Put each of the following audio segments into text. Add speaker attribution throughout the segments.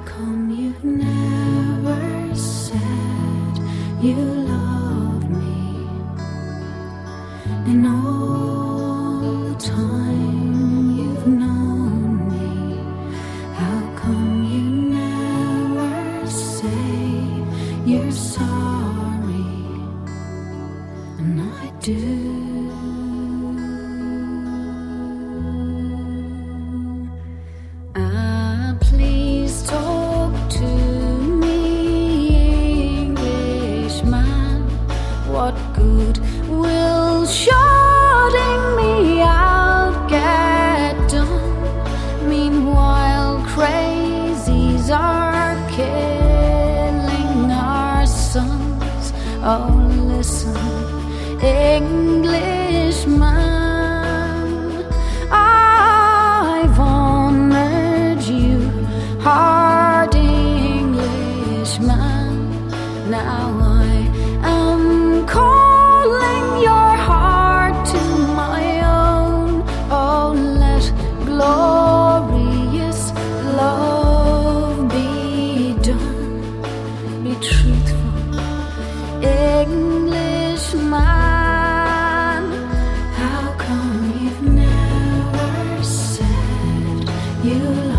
Speaker 1: come you never said you loved me? And all the time you've known me, how come you never say you're sorry? And I do. Please talk to me, Englishman. What good will shutting me out get done? Meanwhile, crazies are killing our sons. Oh, listen, Englishman. Hard Englishman, now I am calling your heart to my own. Oh, let glorious love be done. Be truthful, Englishman. How come you've never said you love?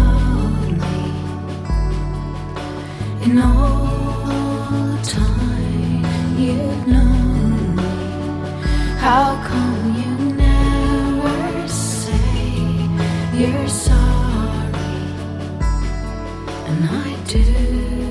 Speaker 1: In all the time you've known me, how come you never say you're sorry? And I do.